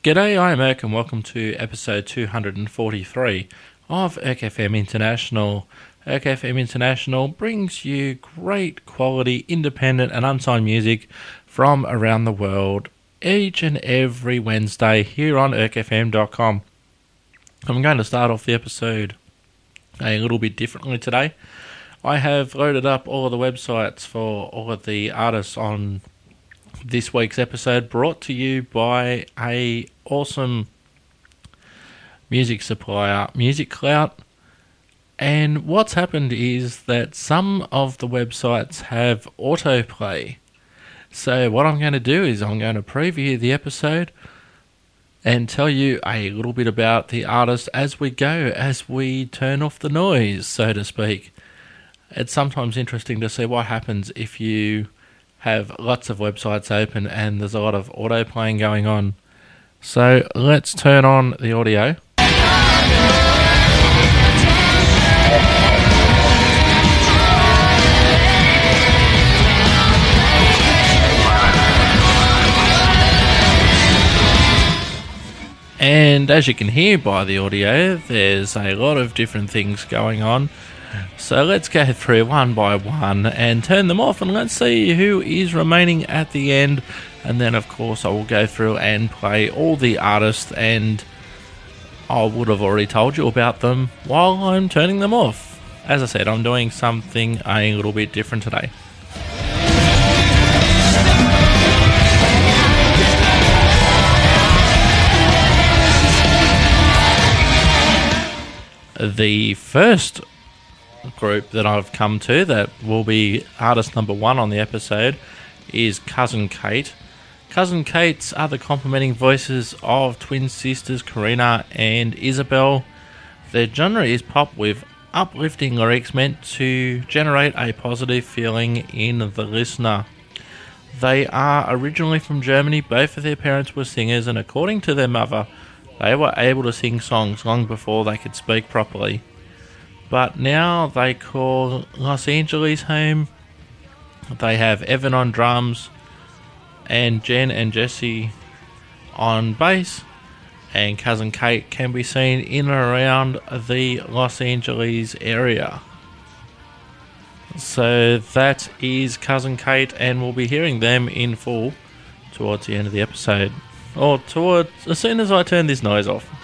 G'day, I'm Erk and welcome to episode 243 of Erk FM International. Erk FM International brings you great quality, independent and unsigned music from around the world each and every Wednesday here on erkfm.com. I'm going to start off the episode a little bit differently today. I have loaded up all of the websites for all of the artists on this week's episode, brought to you by a awesome music supplier, Music Clout. And what's happened is that some of the websites have autoplay. So what I'm going to do is I'm going to preview the episode and tell you a little bit about the artist as we go, as we turn off the noise, so to speak. It's sometimes interesting to see what happens if you have lots of websites open and there's a lot of auto playing going on. So let's turn on the audio. And as you can hear by the audio, there's a lot of different things going on. So let's go through one by one and turn them off, and let's see who is remaining at the end. And then of course I will go through and play all the artists, and I would have already told you about them while I'm turning them off. As I said, I'm doing something a little bit different today. The first group that I've come to that will be artist number one on the episode is Cousin Kate. Cousin Kate's are the complementing voices of twin sisters Karina and Isabel. Their genre is pop with uplifting lyrics meant to generate a positive feeling in the listener. They are originally from Germany. Both of their parents were singers, and according to their mother, they were able to sing songs long before they could speak properly. But now they call Los Angeles home. They have Evan on drums, and Jen and Jesse on bass, and Cousin Kate can be seen in and around the Los Angeles area. So that is Cousin Kate, and we'll be hearing them in full towards the end of the episode, or as soon as I turn this noise off.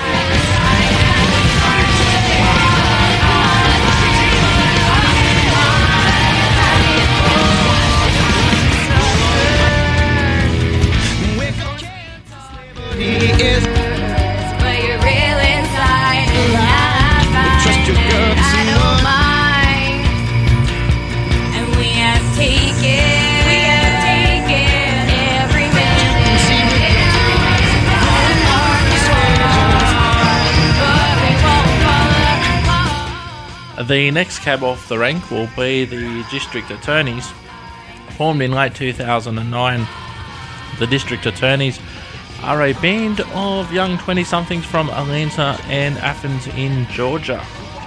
The next cab off the rank will be the District Attorneys. Formed in late 2009, the District Attorneys are a band of young 20-somethings from Atlanta and Athens in Georgia.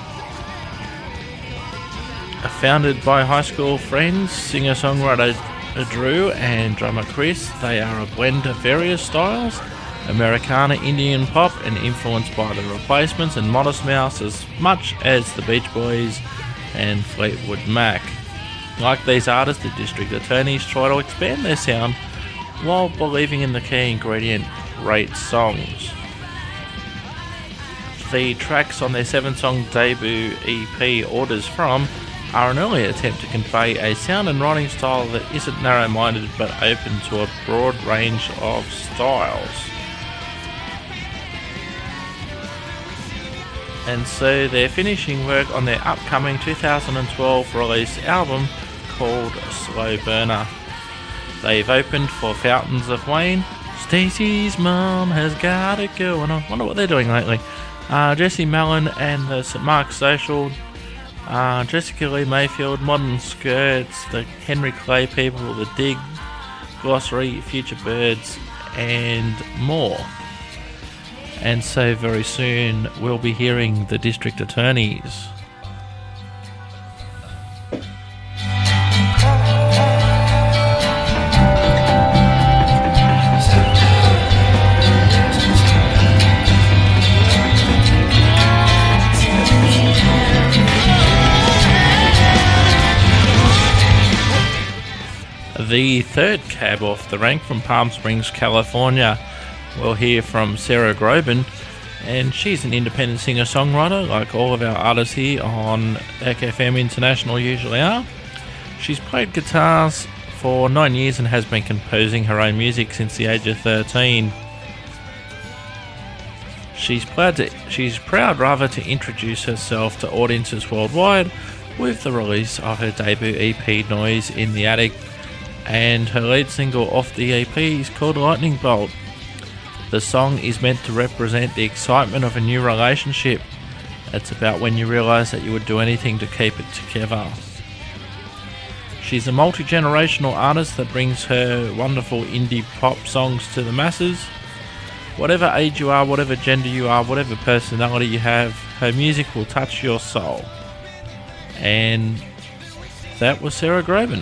Founded by high school friends, singer-songwriter Drew and drummer Chris, they are a blend of various styles, Americana, Indian pop, and influenced by the Replacements and Modest Mouse as much as the Beach Boys and Fleetwood Mac. Like these artists, the District Attorneys try to expand their sound while believing in the key ingredient, great songs. The tracks on their 7-song debut EP, Orders From, are an early attempt to convey a sound and writing style that isn't narrow-minded but open to a broad range of styles. And so they're finishing work on their upcoming 2012 release album called Slow Burner. They've opened for Fountains of Wayne, Stacey's Mom Has Got It Going On. Wonder what they're doing lately. Jesse Malin and the St. Mark's Social, Jessica Lee Mayfield, Modern Skirts, the Henry Clay People, the Dig, Glossary, Future Birds, and more. And so very soon we'll be hearing the District Attorneys. The third cab off the rank from Palm Springs, California. We'll hear from Sarah Groban, and she's an independent singer-songwriter like all of our artists here on FFM International usually are. She's played guitars for 9 years and has been composing her own music since the age of 13. She's proud to introduce herself to audiences worldwide with the release of her debut EP Noise in the Attic, and her lead single off the EP is called Lightning Bolt. The song is meant to represent the excitement of a new relationship. It's about when you realise that you would do anything to keep it together. She's a multi-generational artist that brings her wonderful indie pop songs to the masses. Whatever age you are, whatever gender you are, whatever personality you have, her music will touch your soul. And that was Sarah Groban.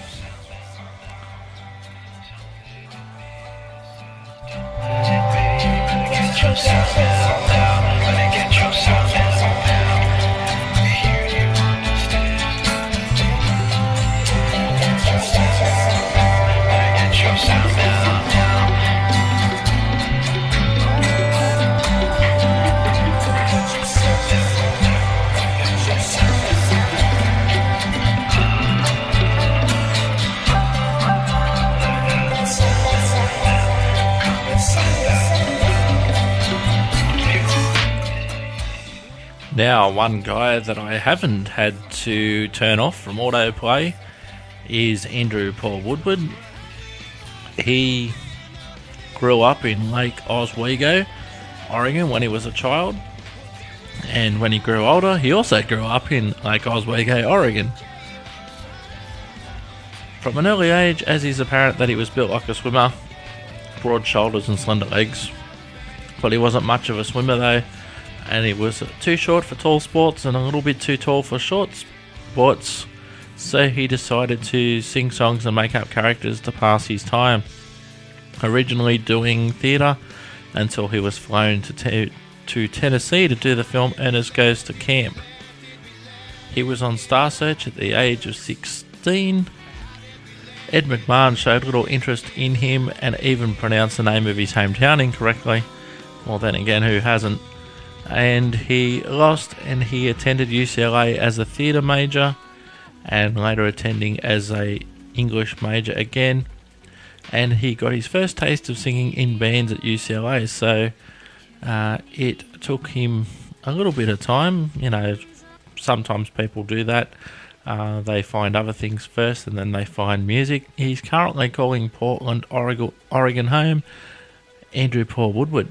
Now, one guy that I haven't had to turn off from autoplay is Andrew Paul Woodward. He grew up in Lake Oswego, Oregon when he was a child, and when he grew older he also grew up in Lake Oswego, Oregon. From an early age, as is apparent that he was built like a swimmer, broad shoulders and slender legs, but he wasn't much of a swimmer though, and he was too short for tall sports and a little bit too tall for short sports, so he decided to sing songs and make up characters to pass his time, originally doing theatre until he was flown to Tennessee to do the film Ernest Goes to Camp. He was on Star Search at the age of 16. Ed McMahon showed little interest in him and even pronounced the name of his hometown incorrectly. Well, then again, who hasn't? And he lost, and he attended UCLA as a theatre major and later attending as a English major again, and he got his first taste of singing in bands at UCLA, so it took him a little bit of time. You know, sometimes people do that. They find other things first and then they find music. He's currently calling Portland, Oregon home. Andrew Paul Woodward.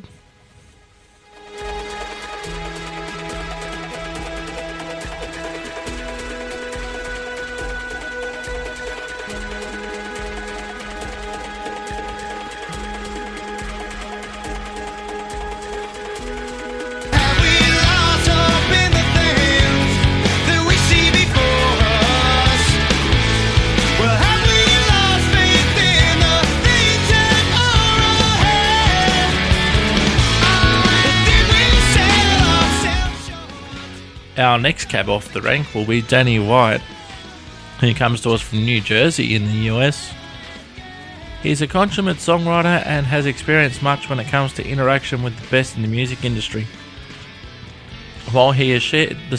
Our next cab off the rank will be Danny White, who comes to us from New Jersey in the US. He's a consummate songwriter and has experienced much when it comes to interaction with the best in the music industry. White has shared the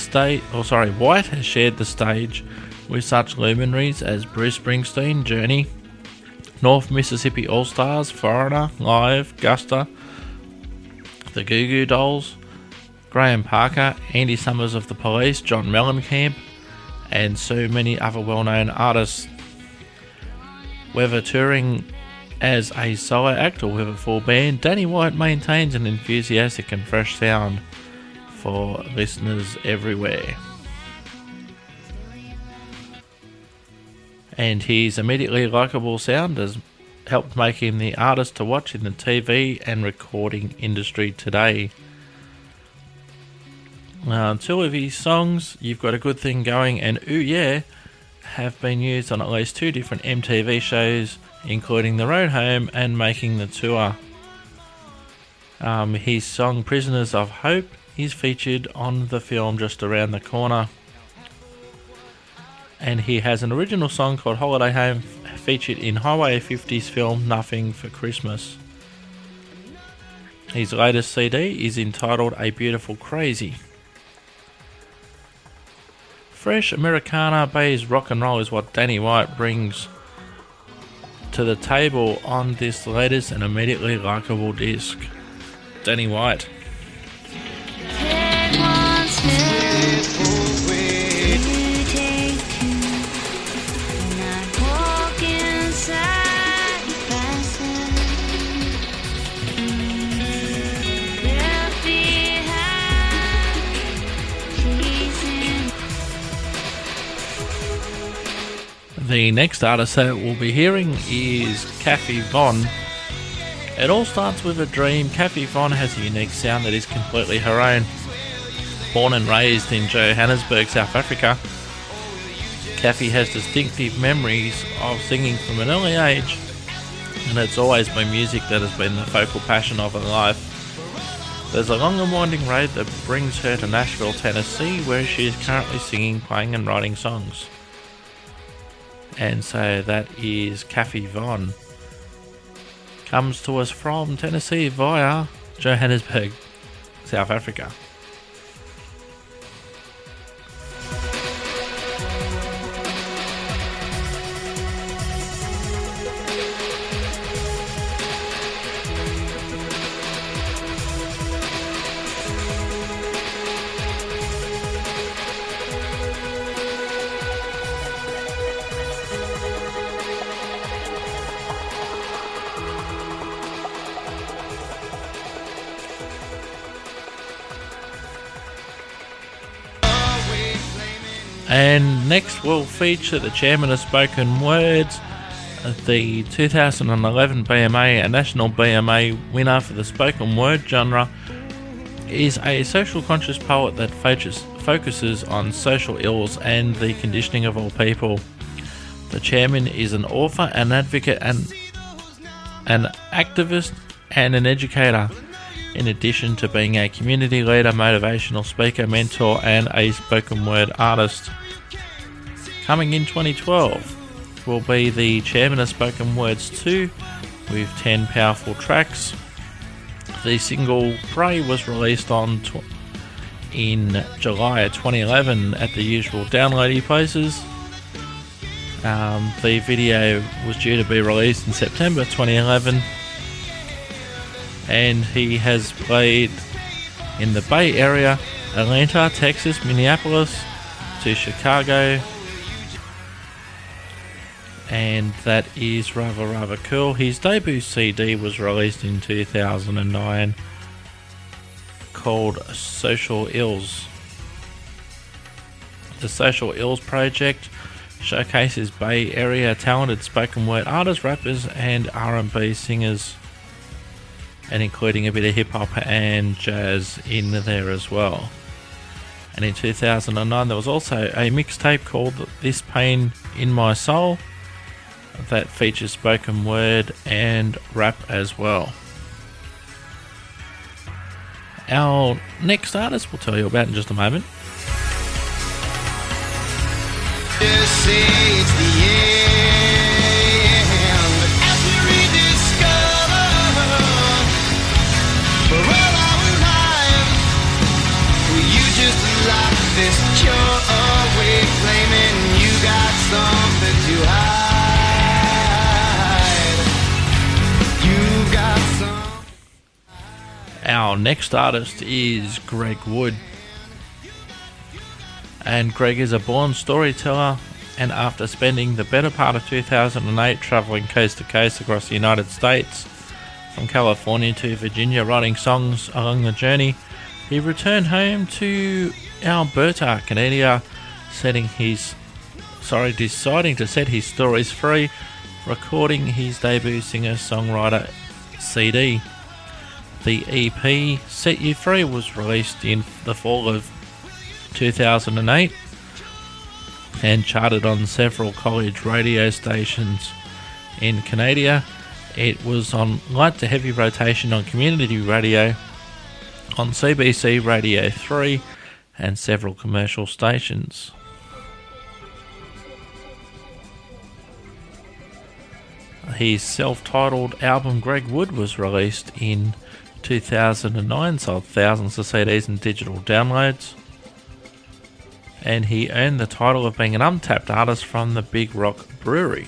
stage with such luminaries as Bruce Springsteen, Journey, North Mississippi All-Stars, Foreigner, Live, Gusta, the Goo Goo Dolls, Graham Parker, Andy Summers of the Police, John Mellencamp, and so many other well-known artists. Whether touring as a solo act or with a full band, Danny White maintains an enthusiastic and fresh sound for listeners everywhere. And his immediately likeable sound has helped make him the artist to watch in the TV and recording industry today. Two of his songs, You've Got a Good Thing Going and Ooh Yeah, have been used on at least 2 different MTV shows, including The Road Home and Making the Tour. His song Prisoners of Hope is featured on the film Just Around the Corner. And he has an original song called Holiday Home featured in Highway 50's film Nothing for Christmas. His latest CD is entitled A Beautiful Crazy. Fresh Americana-based rock and roll is what Danny White brings to the table on this latest and immediately likeable disc. Danny White. The next artist that we'll be hearing is Kathy Von. It all starts with a dream. Kathy Von has a unique sound that is completely her own. Born and raised in Johannesburg, South Africa, Kathy has distinctive memories of singing from an early age, and it's always been music that has been the focal passion of her life. There's a long and winding road that brings her to Nashville, Tennessee, where she is currently singing, playing and writing songs. And so that is Kathy Von. Comes to us from Tennessee via Johannesburg, South Africa. And next we'll feature the chairman of Spoken Words, the 2011 BMA, a national BMA winner for the spoken word genre, is a social conscious poet that focuses on social ills and the conditioning of all people. The chairman is an author, an advocate, and an activist and an educator, in addition to being a community leader, motivational speaker, mentor, and a spoken word artist. Coming in 2012 will be the chairman of Spoken Words 2 with 10 powerful tracks. The single Pray was released in July 2011 at the usual downloady places. The video was due to be released in September 2011, and he has played in the Bay Area, Atlanta, Texas, Minneapolis, to Chicago, and that is rather cool. His debut CD was released in 2009 called Social Ills. The Social Ills project showcases Bay Area talented spoken word artists, rappers and R&B singers, and including a bit of hip hop and jazz in there as well. And in 2009 there was also a mixtape called This Pain in My Soul that features spoken word and rap as well. Our next artist we'll tell you about in just a moment. Just say it's the end, as we rediscover for all our lives. Will you just lock this chore away, claiming you got something to hide? You got some. Our next artist is Greg Wood. And Greg is a born storyteller, and after spending the better part of 2008 travelling coast to coast across the United States, from California to Virginia, writing songs along the journey, he returned home to Alberta, Canada, deciding to set his stories free, recording his debut singer-songwriter CD. The EP Set You Free was released in the fall of 2008 and charted on several college radio stations in Canada. It was on light to heavy rotation on community radio, on CBC Radio 3 and several commercial stations. His self-titled album Greg Wood was released in 2009, sold thousands of CDs and digital downloads, and he earned the title of being an untapped artist from the Big Rock Brewery.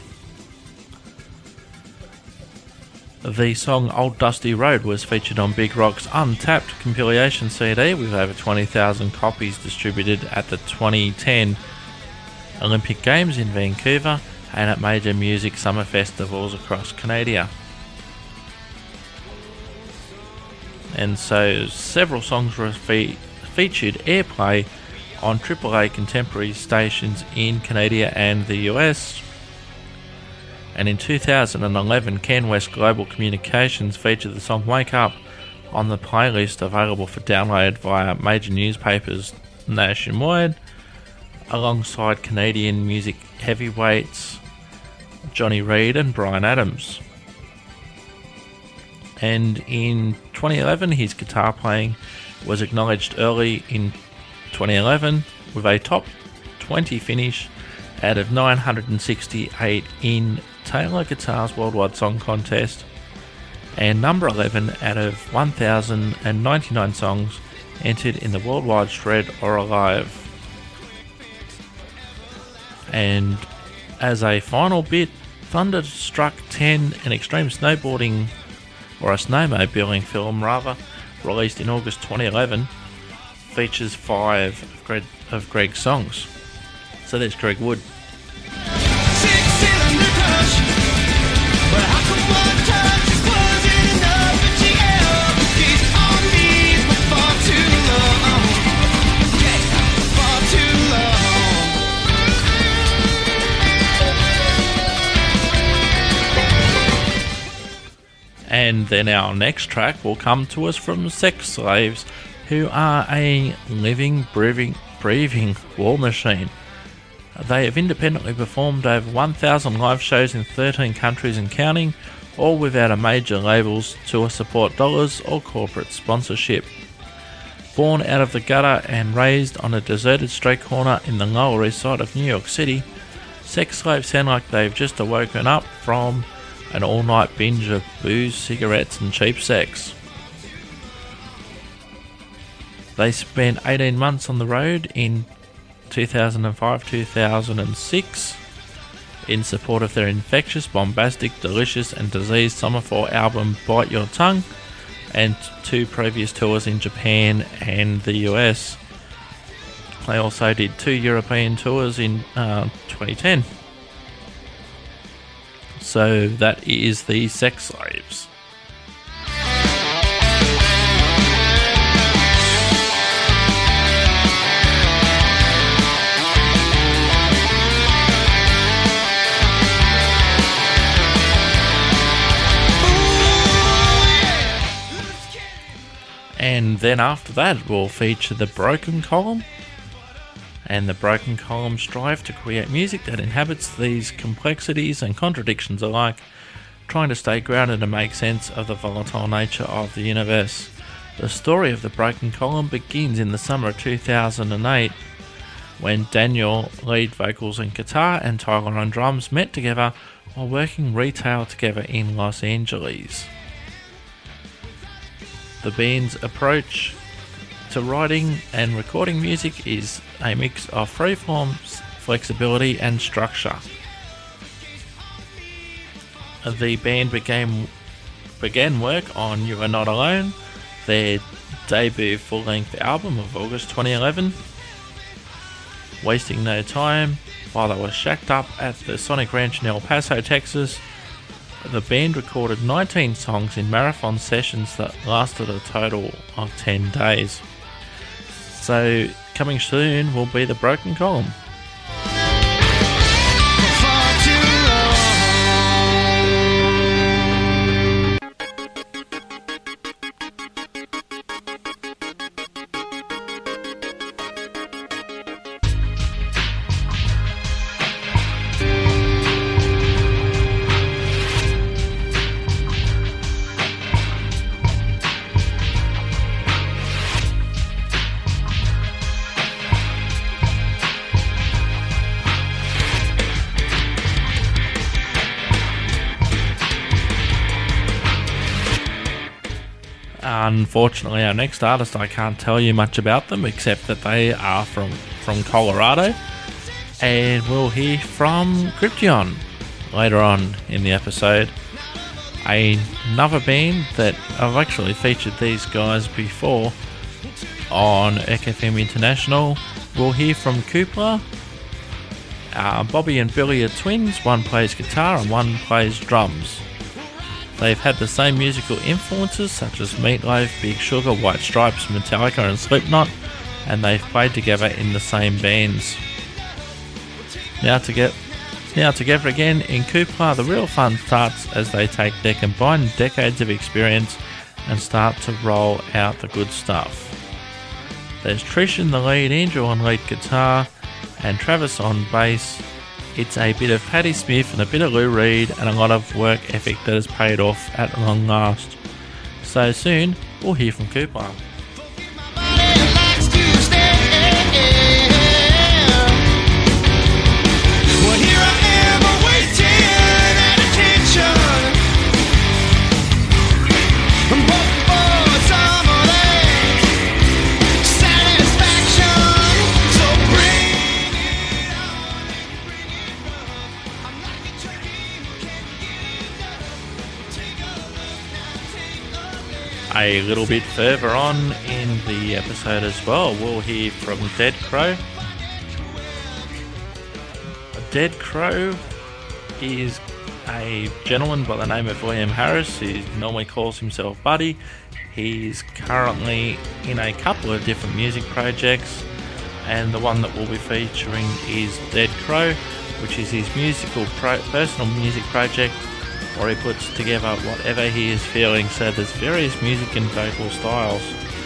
The song Old Dusty Road was featured on Big Rock's Untapped compilation CD with over 20,000 copies distributed at the 2010 Olympic Games in Vancouver and at major music summer festivals across Canada. And so several songs were featured airplay on AAA contemporary stations in Canada and the US. And in 2011, CanWest Global Communications featured the song Wake Up on the playlist available for download via major newspapers nationwide, alongside Canadian music heavyweights Johnny Reid and Bryan Adams. And in 2011, his guitar playing was acknowledged early in 2011 with a top 20 finish out of 968 in Taylor Guitars Worldwide Song Contest, and number 11 out of 1,099 songs entered in the Worldwide Shred or Alive. And as a final bit, Thunderstruck 10, an extreme snowboarding or a snowmobiling film rather, released in August 2011, features 5 of Greg's songs. So there's Greg Wood. And then our next track will come to us from Sex Slaves, who are a living, breathing war machine. They have independently performed over 1,000 live shows in 13 countries and counting, all without a major label's tour support dollars or corporate sponsorship. Born out of the gutter and raised on a deserted street corner in the Lower East Side of New York City, Sex Slaves sound like they've just woken up from an all-night binge of booze, cigarettes and cheap sex. They spent 18 months on the road in 2005-2006 in support of their infectious, bombastic, delicious and diseased Summer Fall album Bite Your Tongue, and 2 previous tours in Japan and the US. They also did 2 European tours in 2010. So that is the Sex Slaves. And then after that we'll feature the Broken Column. And the Broken Column strive to create music that inhabits these complexities and contradictions alike, trying to stay grounded and make sense of the volatile nature of the universe. The story of the Broken Column begins in the summer of 2008, when Daniel, lead vocals and guitar, and Tyler on drums met together while working retail together in Los Angeles. The band's approach to writing and recording music is a mix of freeform, flexibility and structure. The band began work on You Are Not Alone, their debut full-length album of August 2011. Wasting no time, while they were shacked up at the Sonic Ranch in El Paso, Texas, the band recorded 19 songs in marathon sessions that lasted a total of 10 days. So, coming soon will be the Broken Column. Unfortunately, our next artist, I can't tell you much about them except that they are from Colorado, and we'll hear from Cryption later on in the episode. Another band that I've actually featured these guys before on ECFM International. We'll hear from Kupla. Bobby and Billy are twins. One plays guitar and one plays drums. They've had the same musical influences such as Meatloaf, Big Sugar, White Stripes, Metallica and Slipknot, and they've played together in the same bands. Now together again in Kupla, the real fun starts as they take their combined decades of experience and start to roll out the good stuff. There's Trish in the lead, Andrew on lead guitar, and Travis on bass. It's a bit of Patti Smith and a bit of Lou Reed and a lot of work ethic that has paid off at long last. So soon, we'll hear from Kupla. A little bit further on in the episode as well, we'll hear from Dead Crow. Dead Crow is a gentleman by the name of William Harris. He normally calls himself Buddy. He's currently in a couple of different music projects, and the one that we'll be featuring is Dead Crow, which is his personal music project, where he puts together whatever he is feeling. So there's various music and vocal styles.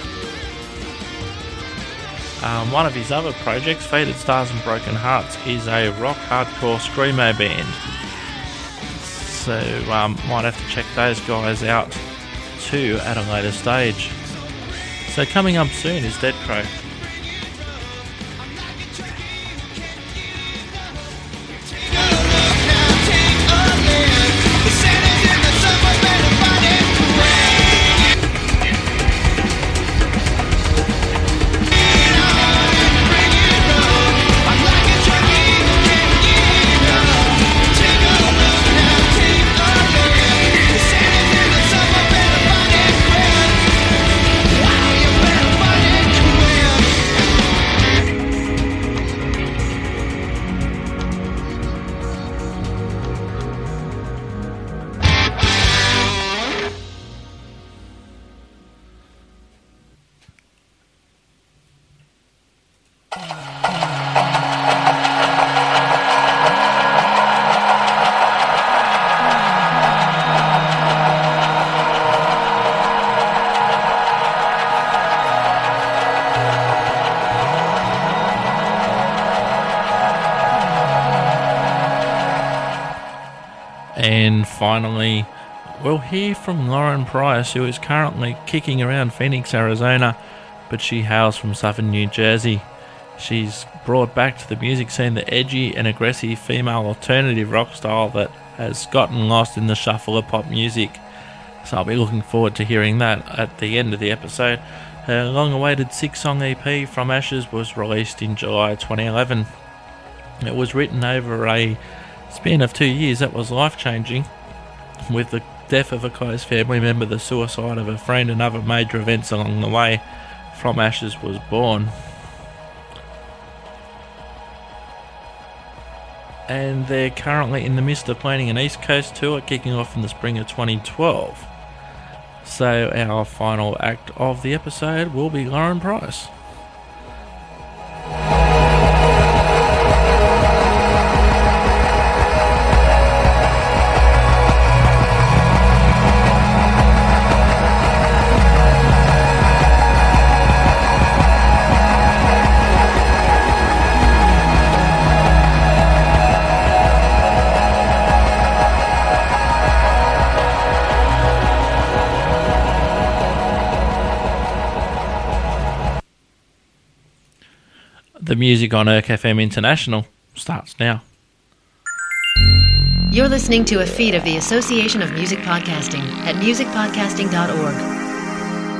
One of his other projects, Faded Stars and Broken Hearts, is a rock hardcore screamo band. So might have to check those guys out too at a later stage. So coming up soon is Dead Crow. And finally, we'll hear from Lauren Price, who is currently kicking around Phoenix, Arizona, but she hails from southern New Jersey. She's brought back to the music scene the edgy and aggressive female alternative rock style that has gotten lost in the shuffle of pop music. So I'll be looking forward to hearing that at the end of the episode. Her long-awaited 6-song EP, From Ashes, was released in July 2011. It was written over a span of 2 years that was life-changing, with the death of a close family member, the suicide of a friend, and other major events along the way. From Ashes was born. And they're currently in the midst of planning an East Coast tour kicking off in the spring of 2012. So our final act of the episode will be Lauren Price. The music on ECFM International starts now. You're listening to a feed of the Association of Music Podcasting at musicpodcasting.org.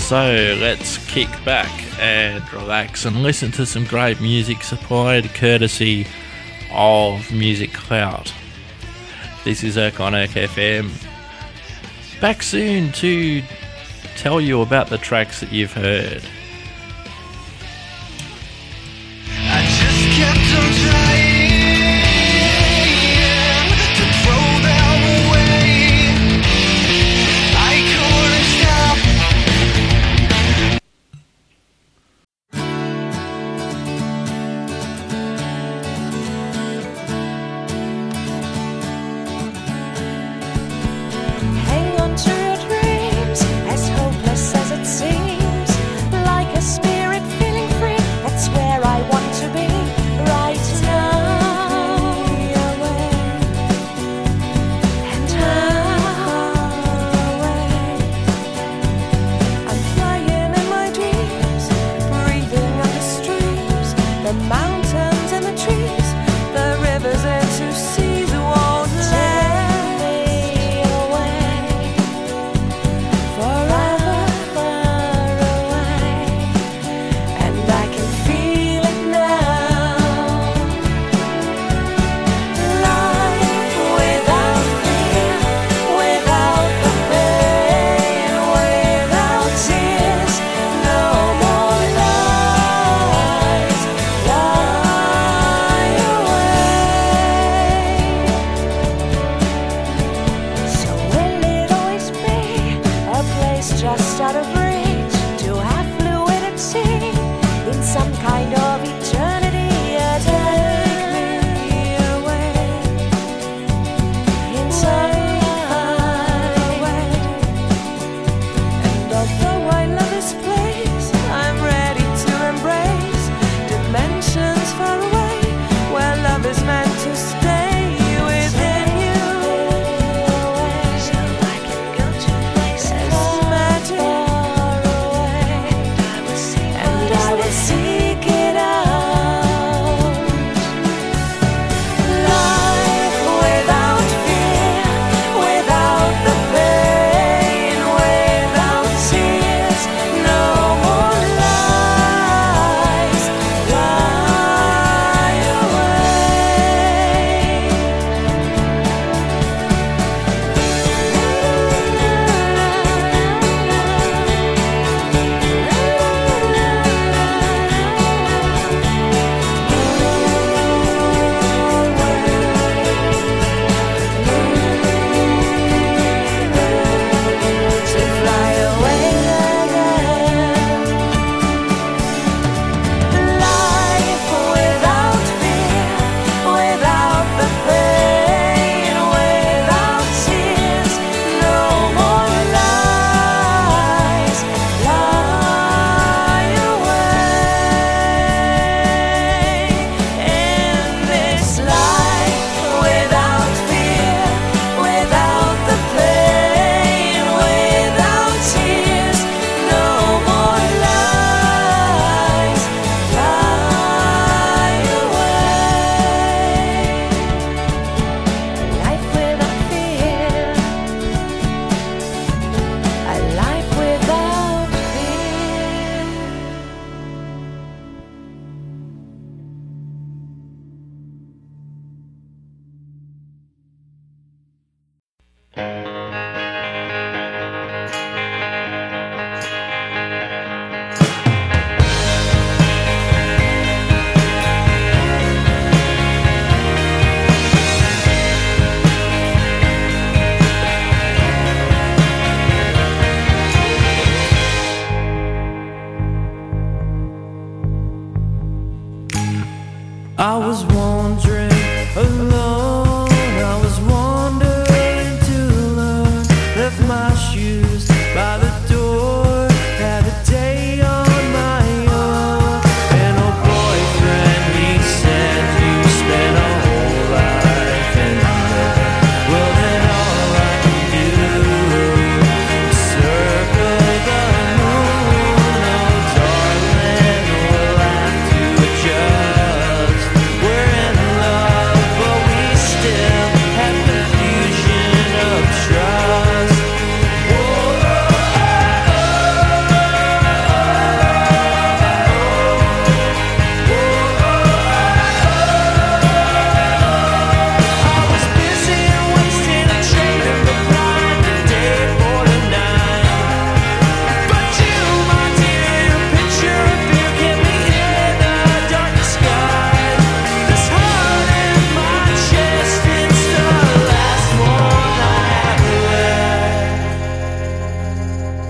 So let's kick back and relax and listen to some great music supplied courtesy of Music Cloud. This is Erk on Erk FM. Back soon to tell you about the tracks that you've heard. I just kept on trying to throw them away. I couldn't stop. Hang on to your dreams, as hopeless as it seems. Life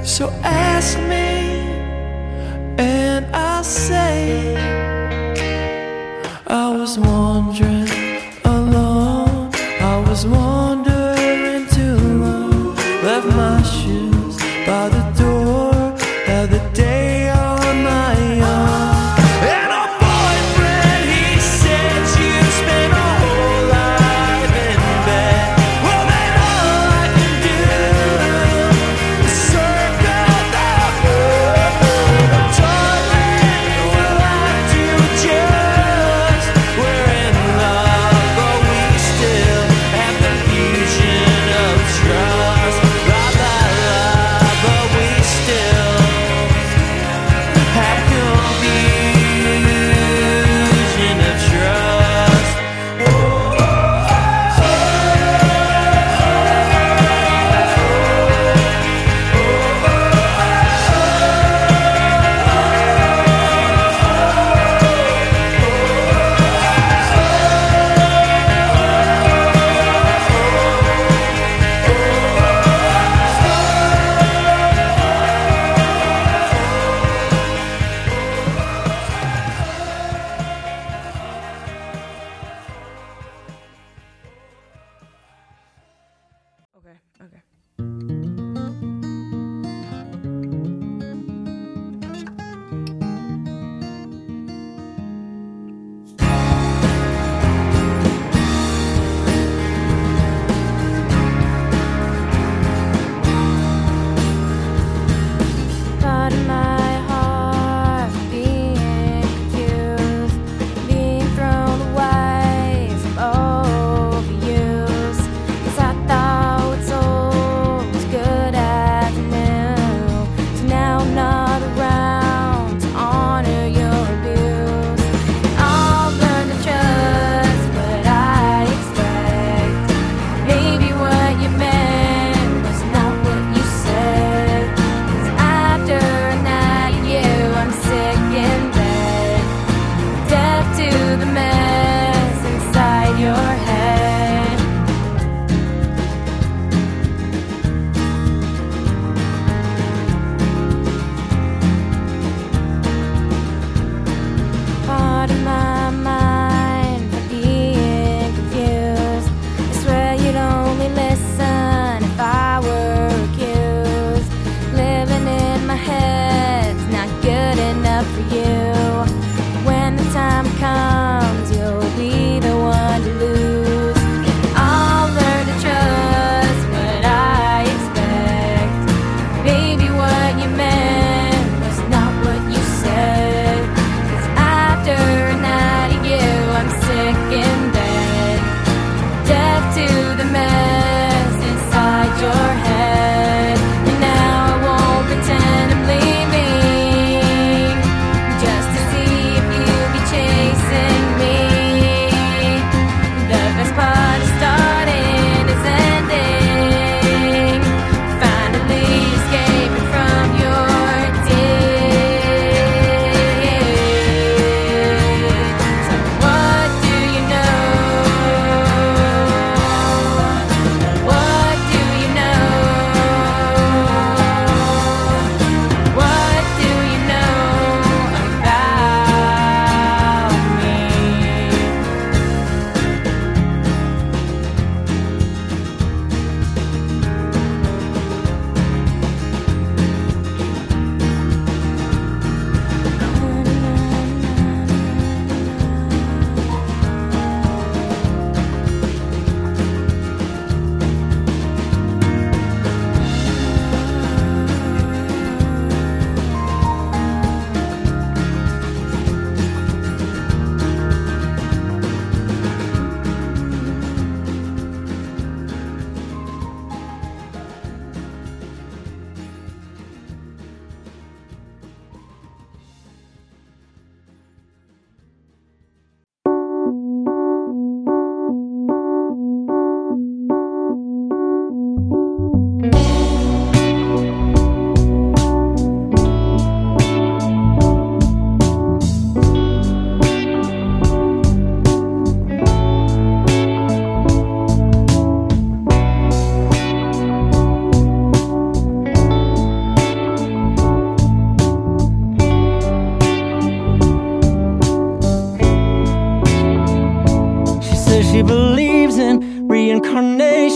So ask me, and I'll say I was wandering alone. I was wandering too long. Left my shoes by the door, had the day on my own. And a boyfriend, he said you spent a whole life in bed. Well, then all I can do is circle the road. Darling, we'll have to adjust. We're in love, but we still have confusion of trust. La la la, but we still have confusion of trust. Okay. Part of my heart being confused, being thrown away from overuse. 'Cause I thought it's all as good as new. So now I'm not around to honor your abuse. I'll learn to trust what I expect. Maybe what you meant was not what you said. 'Cause after a night of you, I'm sick in bed, deaf to the mess inside your head. Part of my mind for being confused. I swear you'd only listen if I were accused. Living in my head's not good enough for you. When the time comes, you'll be the one to lose. I'll learn to trust what I expect. Maybe what you meant was not what you said. 'Cause after a night of you, I'm sick in bed, deaf to the mess inside your head. And now I won't pretend I'm leaving, just to see if you'll be chasing me. The best part of starting is ending, finally escaping from your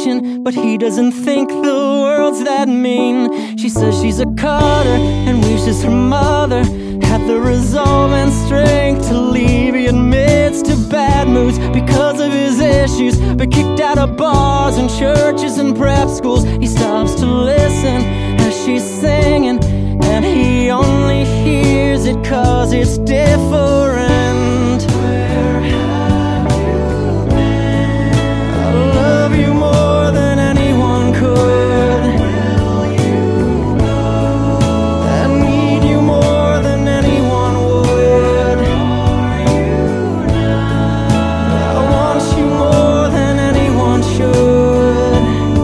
affection, but he doesn't think the world's that mean. She says she's a cutter and wishes her mother had the resolve and strength to leave. He admits to bad moods because of his issues, but kicked out of bars and churches and prep schools. He stops to listen as she's singing, and he only hears it 'cause it's different. Where have you been? I love you more than anyone could. Will you go? I need you more than anyone would. Are you not? I want you more than anyone should.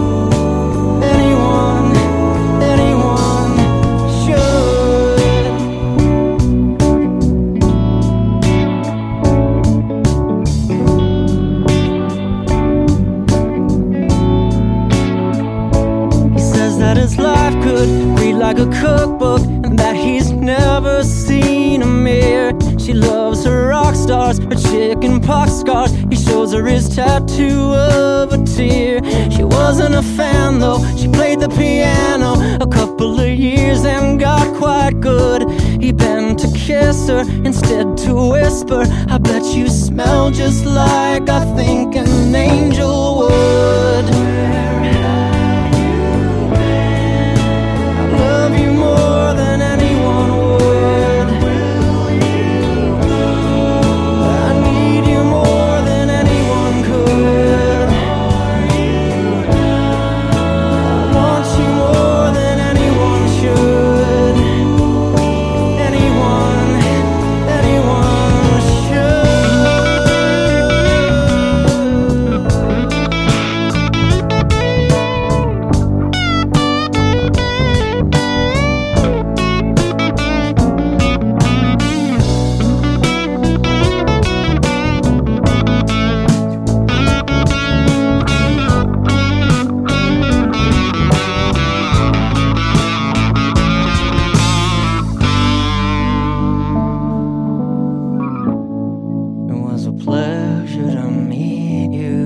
Anyone should. He says that his life could read like a cookbook and that he's never seen a mirror. She loves her rock stars, her chicken pox scars. He shows her his tattoo of a tear. She wasn't a fan though, she played the piano a couple of years and got quite good. He bent to kiss her instead to whisper, I bet you smell just like I think an angel would. Where have you been? I love you more than anyone would. Will you go? I need you more than anyone could. Are you not? I want you more than anyone should. Anyone should. It was a pleasure to meet you.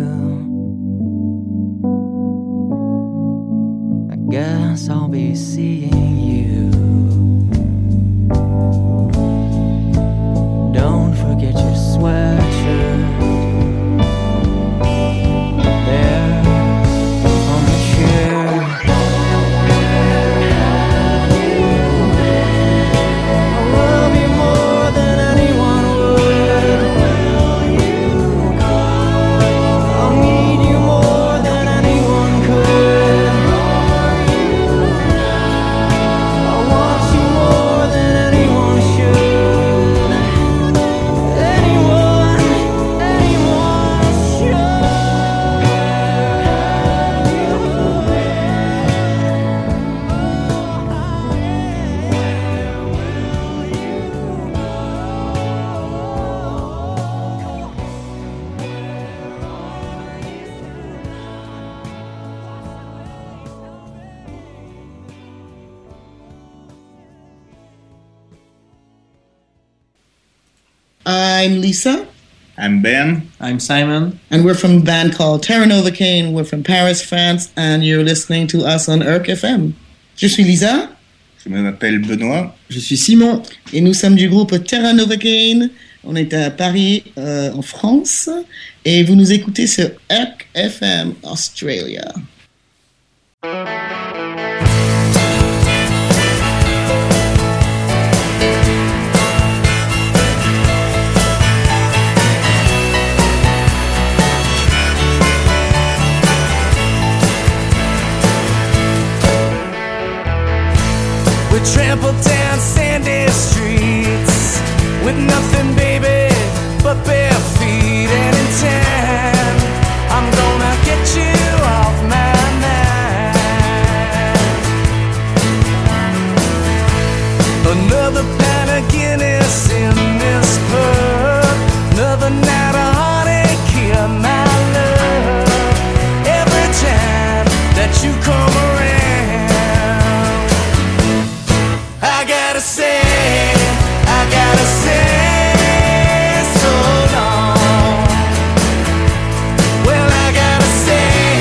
I guess I'll be seeing you. Don't forget your sweatshirt there on the chair. I love you more than anyone would. Will you go? I'll need you more than anyone could. Are you not? I want you more than anyone should. Anyone should. I'm Lisa, I'm Ben. I'm Simon. and we're from a band called Terra Novocaine. We're from Paris, France, and you're listening to us on ERC FM. Je suis Lisa, Je m'appelle Benoît. Je suis Simon. et nous sommes du groupe Terra Novocaine. On est à Paris, en France, et vous nous écoutez sur ERC FM Australia. We trampled down sandy streets with nothing, baby, but bare feet. And in time, I'm gonna get you off my mind. Another pint of Guinness in this pub. Another night of heartache here, my love. Every time that you come around, I gotta say, so long. Well, I gotta say,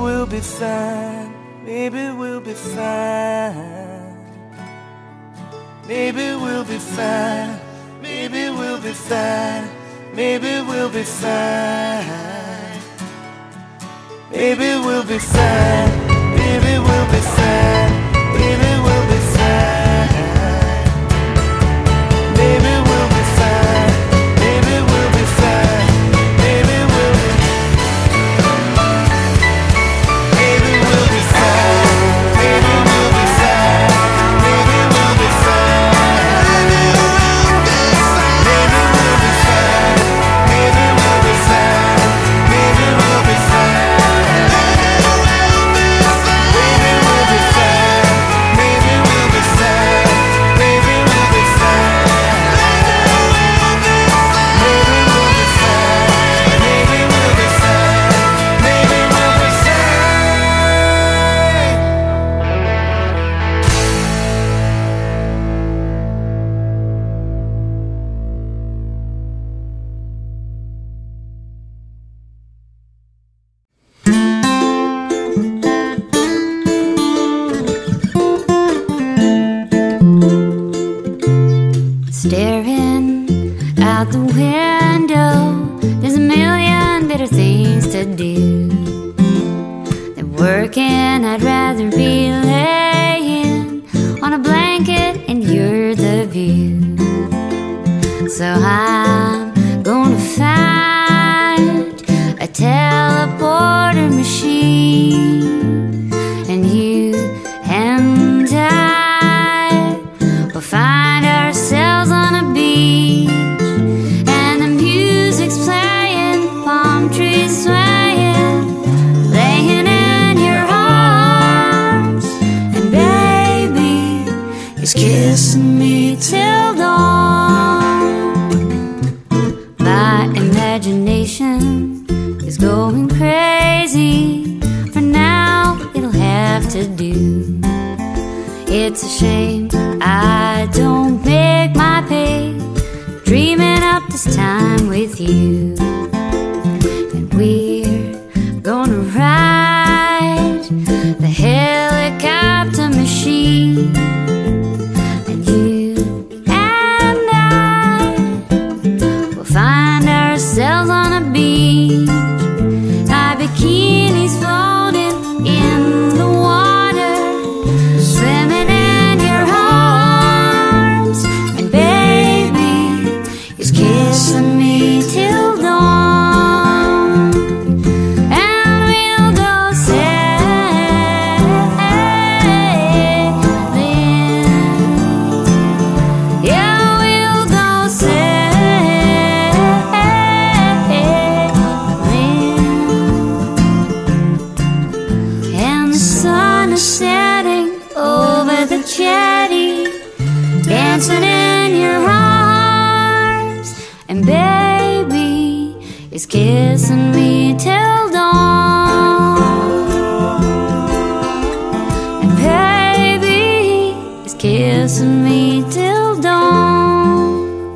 we'll be fine. Maybe we'll be fine. Maybe we'll be fine. Maybe we'll be fine. Maybe we'll be fine. Maybe we'll be fine. Maybe we'll be fine. Maybe we'll be fine. Maybe we'll be fine. Maybe we'll be fine. Maybe we'll be. Maybe we'll be fine. Maybe we'll be fine. Maybe we'll be fine. Maybe we'll be fine. Maybe we'll be fine. Maybe we'll be fine. Maybe we'll be fine. Maybe we'll be fine. Maybe we'll be fine. Maybe we'll be fine. Maybe we'll be fine. Maybe we'll be Staring out the window, there's a million better things to do than working. I'd rather be laying on a blanket and you're the view. So I'm gonna find a teleporter machine, and you and I will find ourselves on a beach, and the music's playing, palm trees swaying, laying in your arms, and baby is kissing me till dawn. My imagination is going crazy. For now it'll have to do. It's a shame I don't make my pay dreaming up this time with you. And we're gonna ride the helicopter machine, and you and I will find ourselves on a beach. Our bikinis floating in the water, swimming in your arms, and baby is kissing me till dawn. And we'll go sailing, yeah, we'll go sailing. And the sun is setting over the jetty, dancing in your arms, and baby is kissing me till dawn. And baby is kissing me till dawn.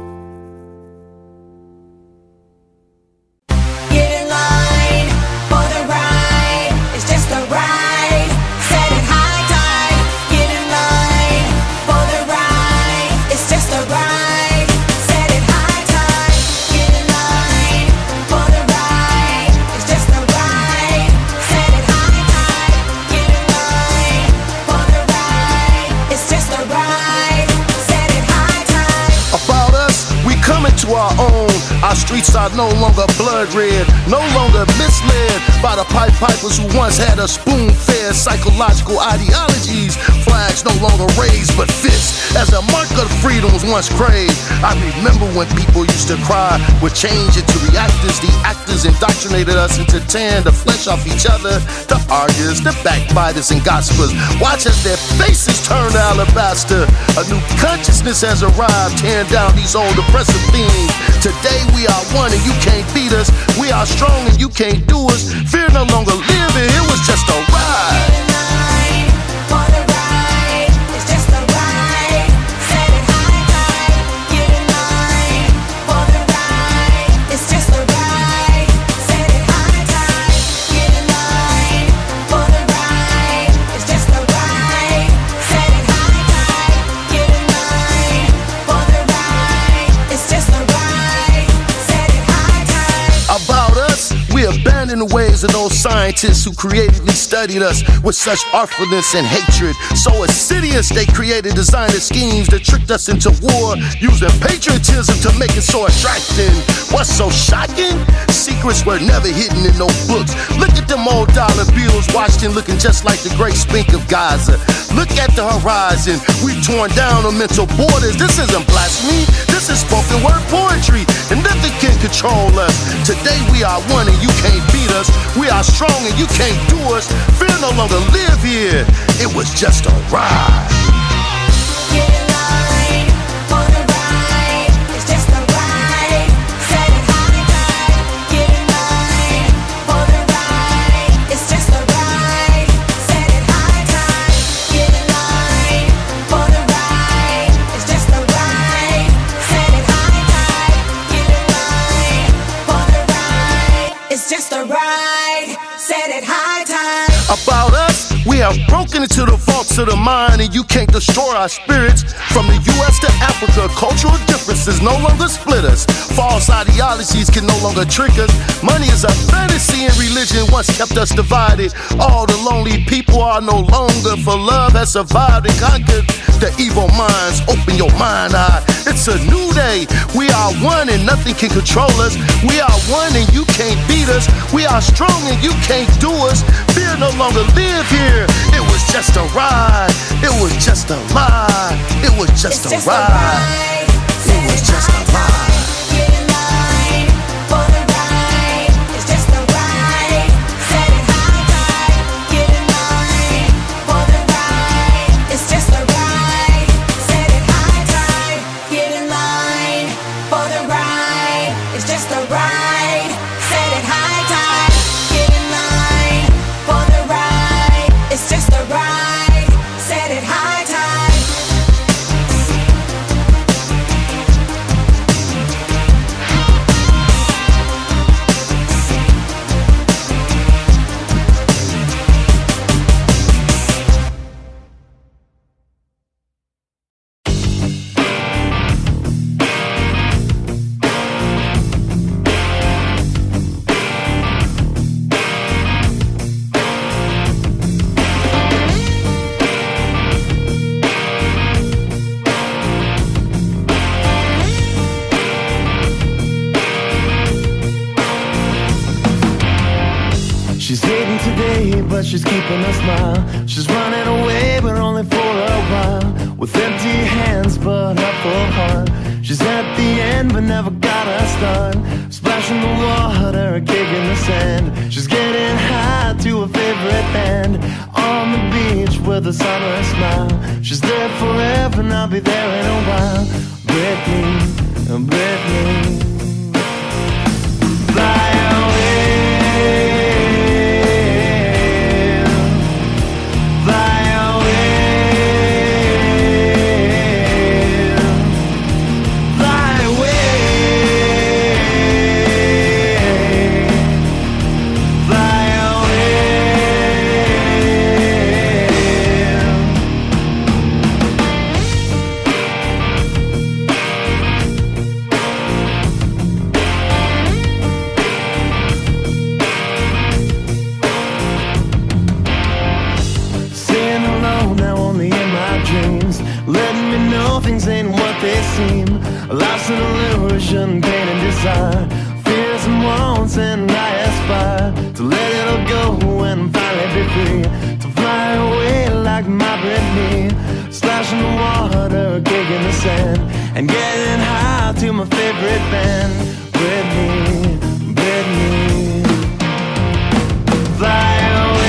Get in line for the ride. It's just a ride. Set it high tide. Get in line for the ride. It's just a ride. Set it high tide. Get in line for the ride. It's just a ride. Set it high tide. Get in line for the ride. It's just a ride. Set it high tide. About us, we coming to our own. Our streets are no longer blood red, no longer misled by the Pied Pipers who once had us spoon-fed psychological ideologies. Flags no longer raised but fists, as a mark of freedom was once craved. I remember when people used to cry, would change into reactors. The actors indoctrinated us into tearing the flesh off each other. The arguers, the backbiters and gossipers, watch as their faces turn to alabaster. A new consciousness has arrived, tearing down these old oppressive themes. Today we are one and you can't beat us. We are strong and you can't do us. Fear no longer live, and it was just a ride. Get in line for the ride. It's just a ride. Set it high tide. Get in line for the ride. It's just a ride. Set it high tide. Get in line of those scientists who creatively studied us with such artfulness and hatred. So insidious, they created designer schemes that tricked us into war, using patriotism to make it so attractive. What's so shocking? Secrets were never hidden in no books. Look at them old dollar bills, Washington looking just like the Great Spink of Gaza. Look at the horizon, we've torn down on mental borders. This isn't blasphemy, this is spoken word poetry, and nothing can control us. Today we are one and you can't beat us. We are strong and you can't do us. Fear no longer live here, it was just a ride. Get in line for the ride. It's just a ride. Set it high tide. Get in line for the ride. It's just a ride. Set it high tide. Get in line for the ride. It's just a ride. Set it high tide. Get in line for the ride. It's just a ride. Set it high tide. About us, we have broken into the vaults of the mind, and you can't destroy our spirits. From the US to Africa, cultural differences no longer split us. False ideologies can no longer trick us. Money is a fantasy and religion once kept us divided. All the lonely people are no longer, for love has survived and conquered the evil minds. Open your mind eye, it's a new day. We are one and nothing can control us. We are one and you can't beat us. We are strong and you can't do us. Fear no longer live here. It was just a ride. It was just a lie. It was just a ride. It was just a ride. Get in line for the ride. It's just a ride. Set it high tide. Get in line for the ride. It's just a ride. Set it high tide. Get in line for the ride. It's just a ride. Set it high tide. Get in line for the ride. It's just a ride. Set it high tide. She's hating today, but she's keeping a smile. She's running away, but only for a while. With empty hands, but a full heart. She's at the end, but never got a start. Splashing the water, a kick in the sand. She's getting high to her favorite band. On the beach with a summer smile. She's there forever, and I'll be there in a while. Britney, Britney, fly away. Life's an illusion, pain and desire. Fears and wants and I aspire to let it all go and finally be free. To fly away like my Britney. Splashing the water, kick in the sand. And getting high to my favorite band. Britney, Britney, fly away.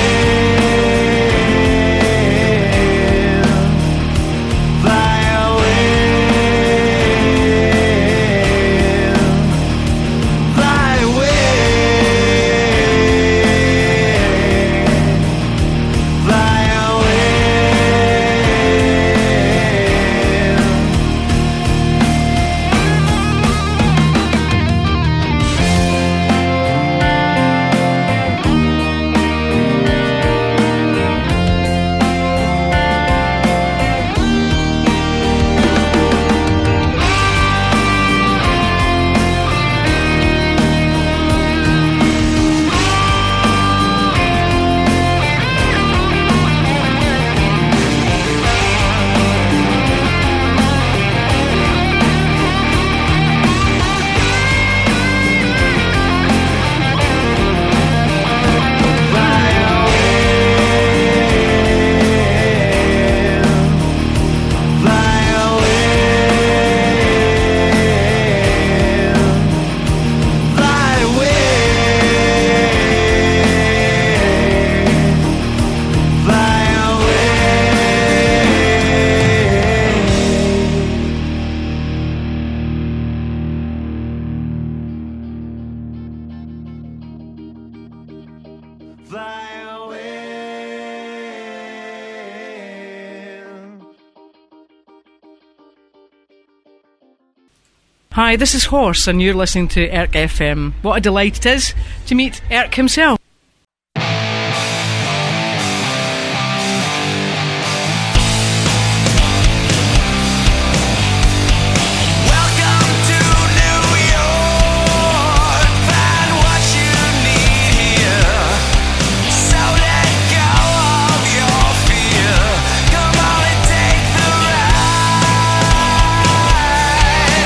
Hi, this is Horse, and you're listening to ERC FM. What a delight it is to meet ERC himself.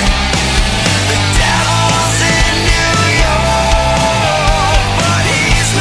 He's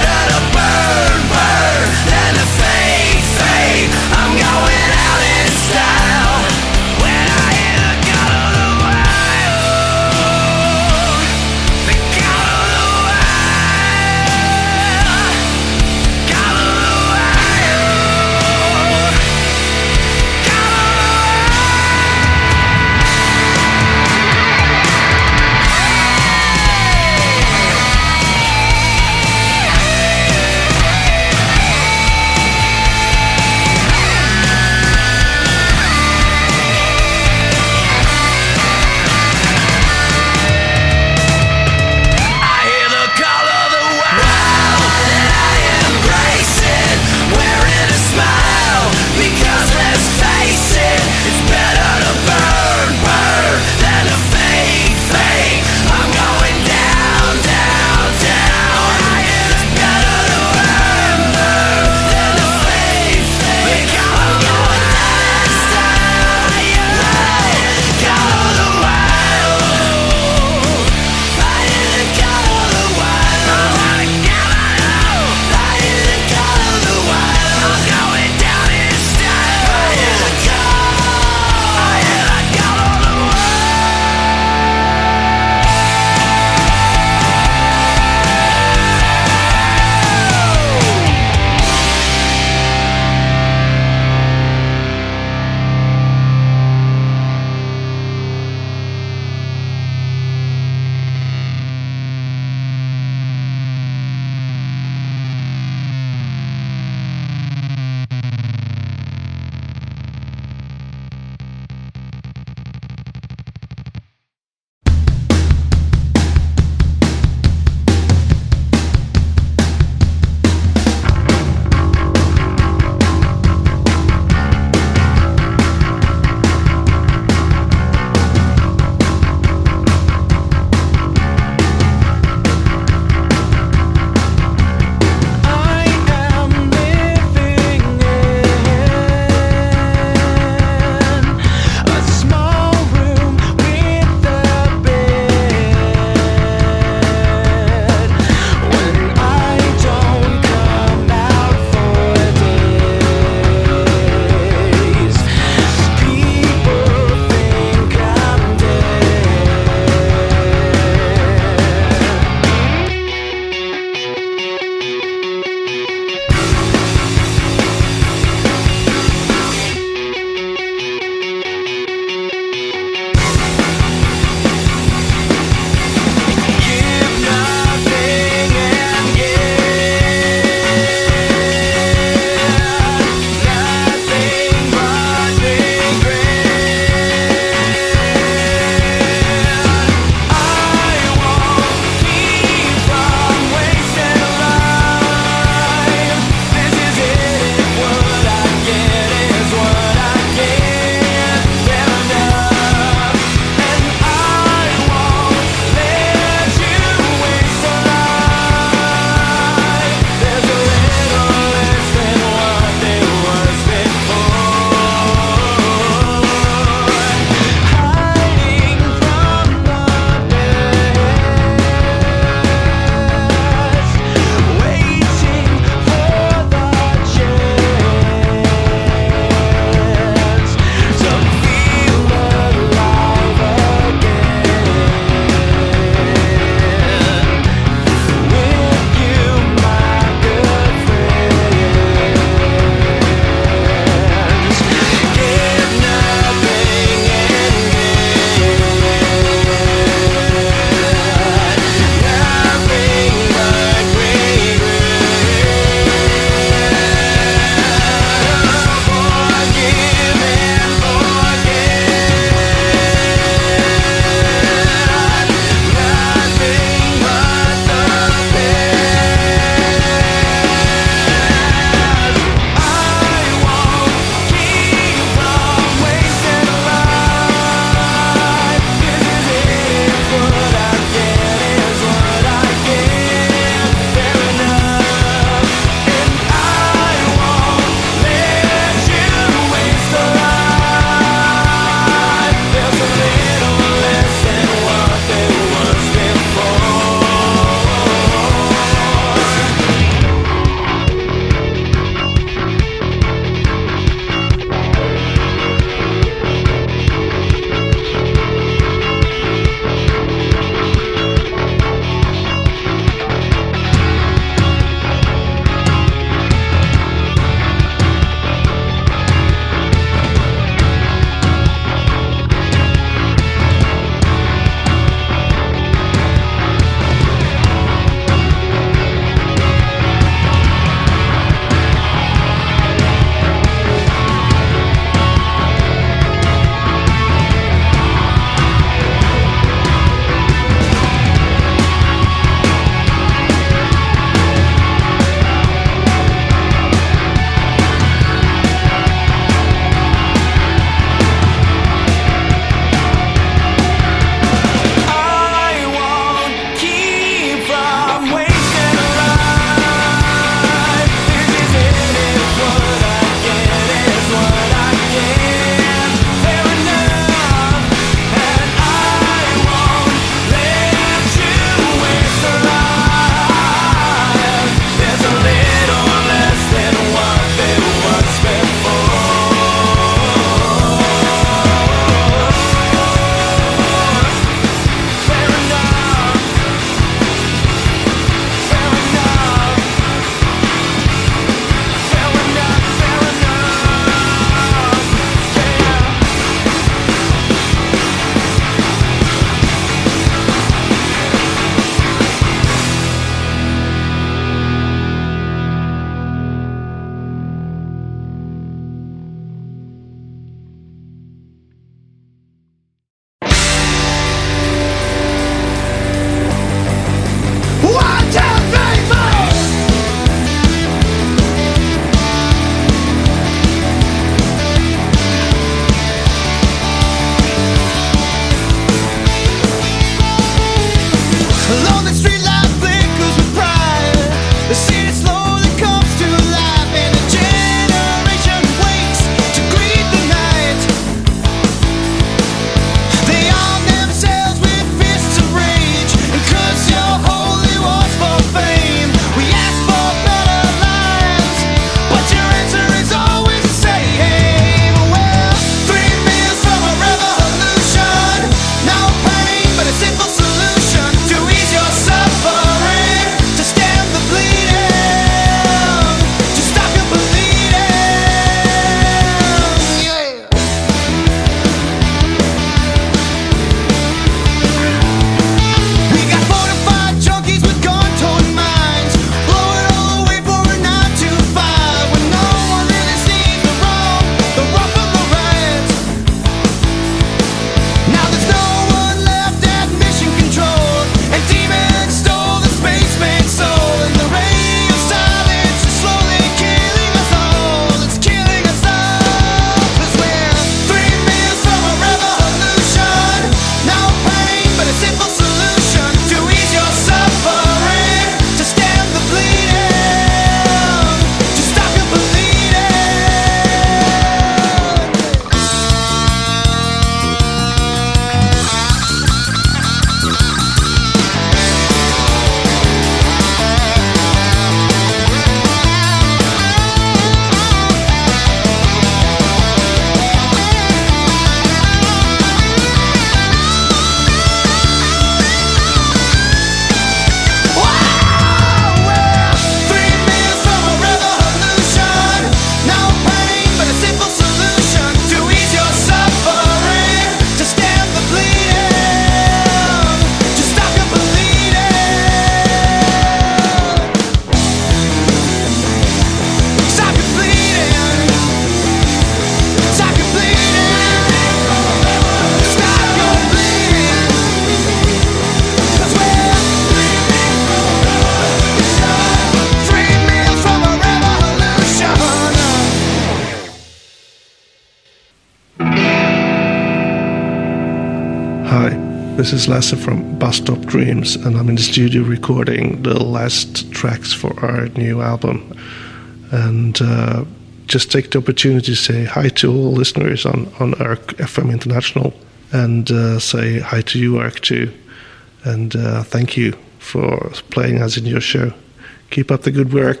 Hi, this is Lasse from Bus Stop Dreams, and I'm in the studio recording the last tracks for our new album. And just take the opportunity to say hi to all listeners on ARC FM International, and say hi to you, ARC, too. And thank you for playing us in your show. Keep up the good work.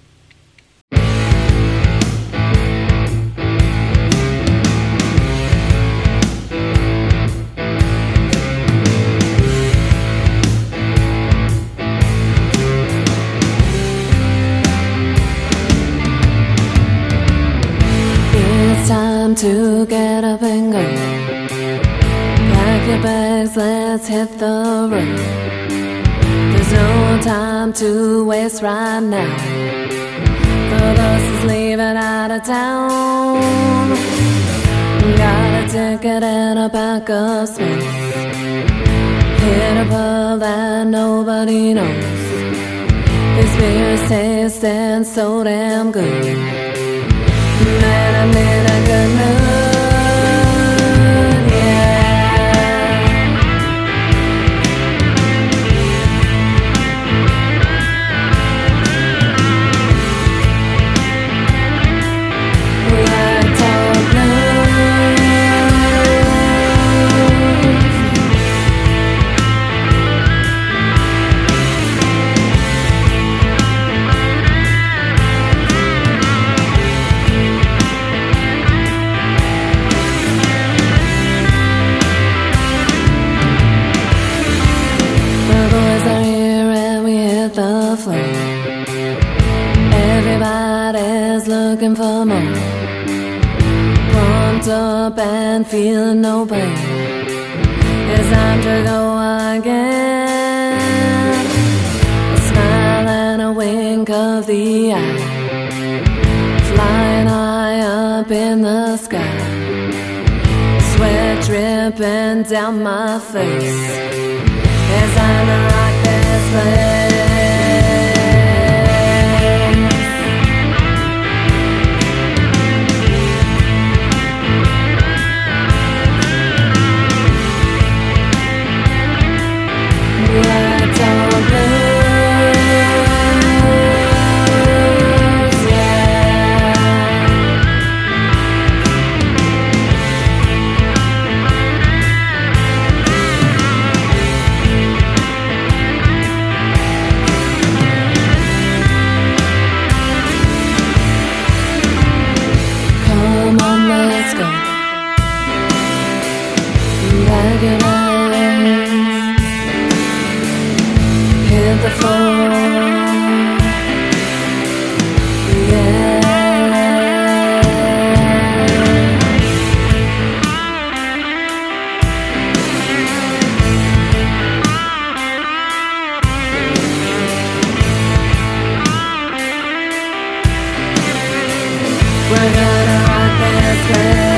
To get up and go. Pack your bags, let's hit the road. There's no time to waste right now. The bus is leaving out of town. Got a ticket and a pack of space. Hit a pub that nobody knows. This beer's tasting so damn good. Man, I'm in a good mood, yeah. Black dog blues. Everybody's looking for more. Pumped up and feeling no pain. It's time to go again. A smile and a wink of the eye. Flying high up in the sky. Sweat dripping down my face. It's time to rock this place. Black dog blues, yeah. Come on, let's go. Pack your bags, hit the floor, yeah. We're gonna rock this place.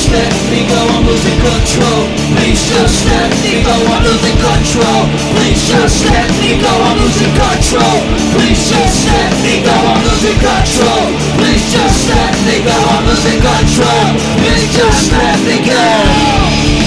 just let me go, I'm losing control. Please just let me go, I'm losing control. Please just let me go, I'm losing control. Please just let me go, I'm losing control. Please just let me go, I'm losing control. Please just let me go.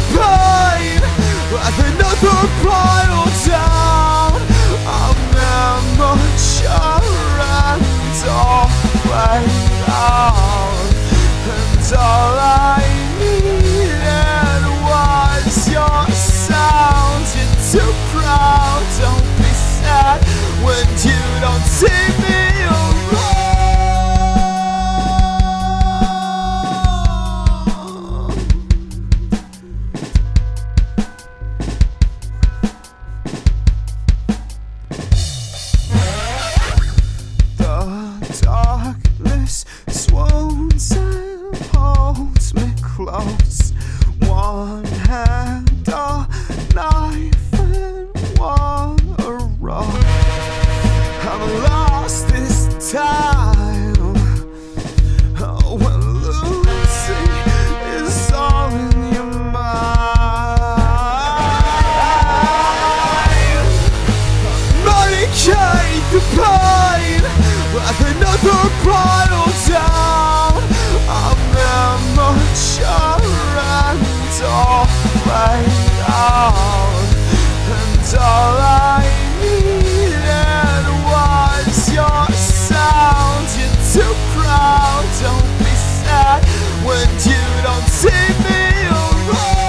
pain like another bridle down. I'm amateur and all played out, and all I needed was your sound. You're too proud, don't be sad when you don't see me around. The darkness swoons and holds me close. One hand a knife and one a rope. I'm lost this time. Oh, when losing is all in your mind. Medicate the pain like another bridle down. I'm amateur and all played out, and all I needed was your sound. You're too proud, don't be sad when you don't see me around.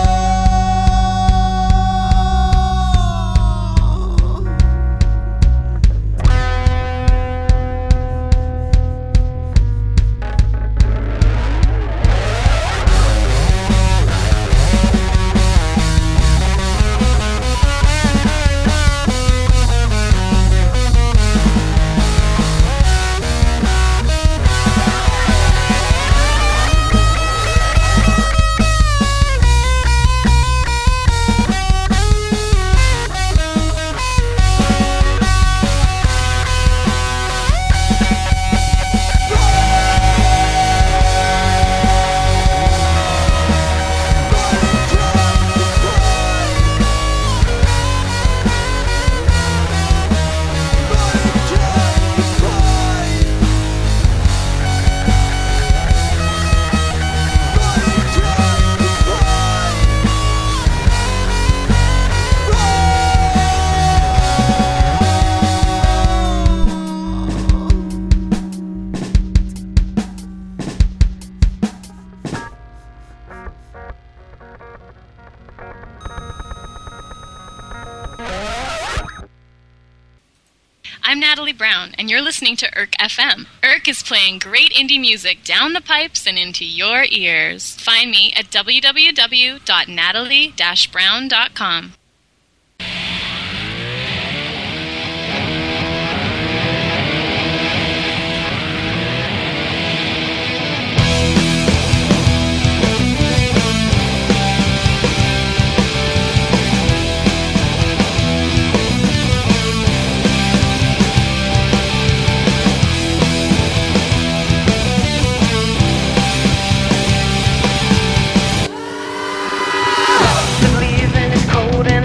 I'm Natalie Brown, and you're listening to Irk FM. Irk is playing great indie music down the pipes and into your ears. Find me at www.natalie-brown.com. Believing it's cold and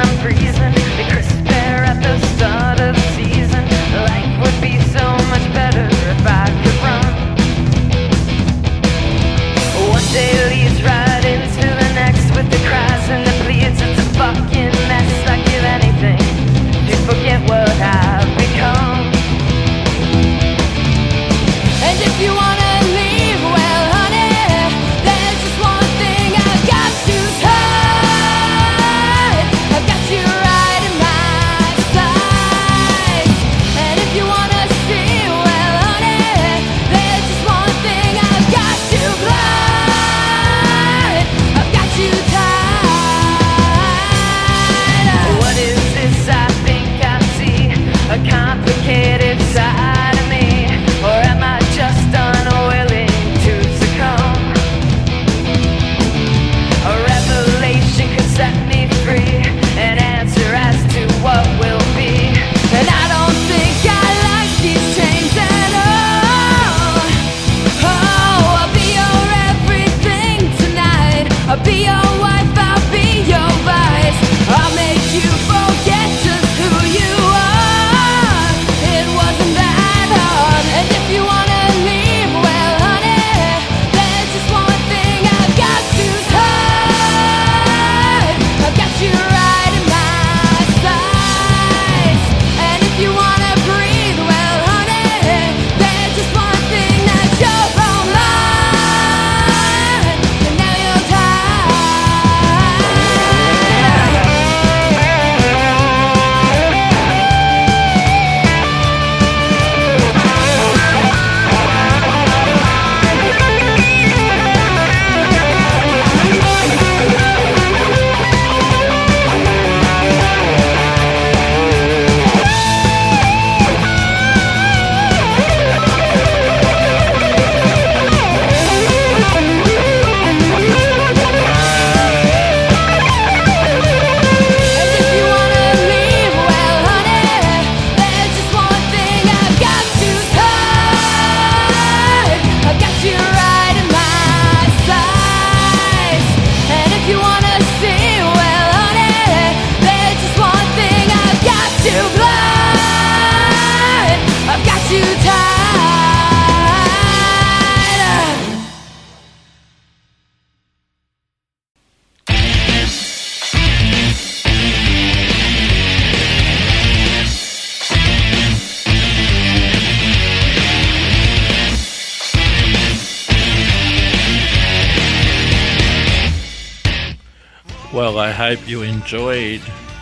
Well, I hope you enjoyed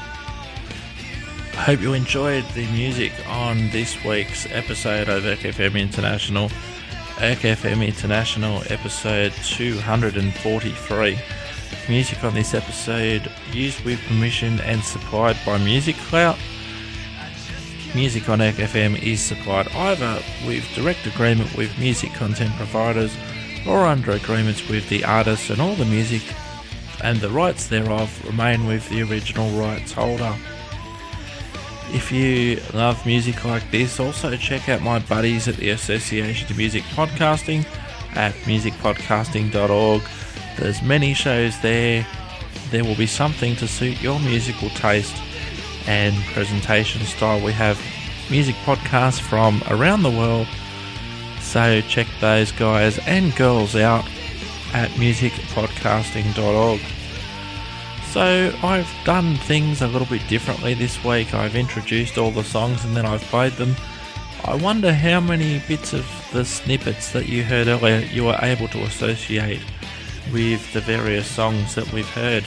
the music on this week's episode of Erk FM International. Erk FM International episode 243. Music on this episode used with permission and supplied by Music Clout. Music on Erk FM is supplied either with direct agreement with music content providers or under agreements with the artists, and all the music and the rights thereof remain with the original rights holder. If you love music like this, also check out my buddies at the Association of Music Podcasting at musicpodcasting.org. There's many shows there. There will be something to suit your musical taste and presentation style. We have music podcasts from around the world, so check those guys and girls out at musicpodcasting.org. So I've done things a little bit differently this week. I've introduced all the songs and then I've played them. I wonder how many bits of the snippets that you heard earlier you were able to associate with the various songs that we've heard.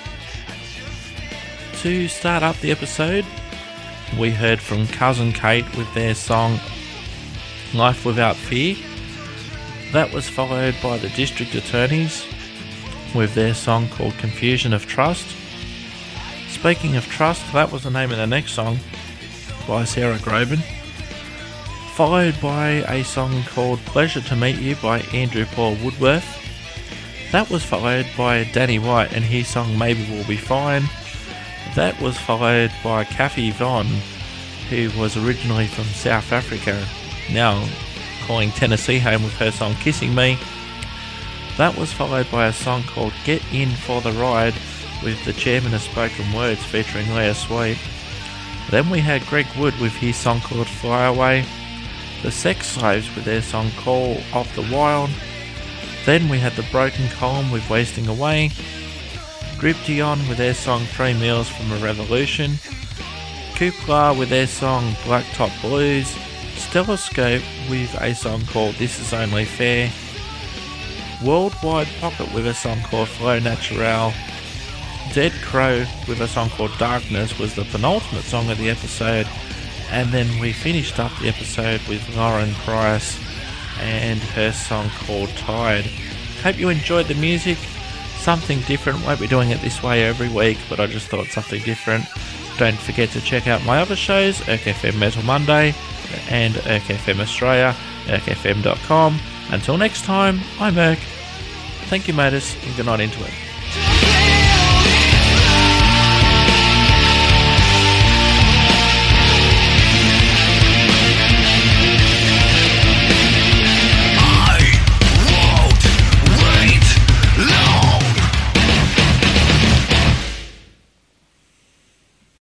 To start up the episode, we heard from Cousin Kate with their song Life Without Fear. That was followed by the District Attorneys with their song called Confusion of Trust. Speaking of trust, that was the name of the next song by Sarah Groban. Followed by a song called Pleasure to Meet You by Andrew Paul Woodworth. That was followed by Danny White and his song Maybe We'll Be Fine. That was followed by Kathy Von, who was originally from South Africa, now calling Tennessee home with her song Kissing Me. That was followed by a song called Get In For The Ride with the Chairman of Spoken Words featuring Leah Sweet. Then we had Greg Wood with his song called Fly Away. The Sex Slaves with their song Call of the Wild. Then we had the Broken Column with Wasting Away. Gription with their song 3 Meals from a Revolution. Kukla with their song Blacktop Blues. Stelloscope with a song called This Is Only Fair. Worldwide Pocket with a song called Flow Natural. Dead Crow with a song called Darkness was the penultimate song of the episode. And then we finished up the episode with Lauren Price and her song called Tide. Hope you enjoyed the music. Something different. Won't be doing it this way every week, but I just thought something different. Don't forget to check out my other shows, Erk FM Metal Monday and Erk FM Australia, erkfm.com. Until next time, I'm Erk. Thank you, Modus, and good night into it.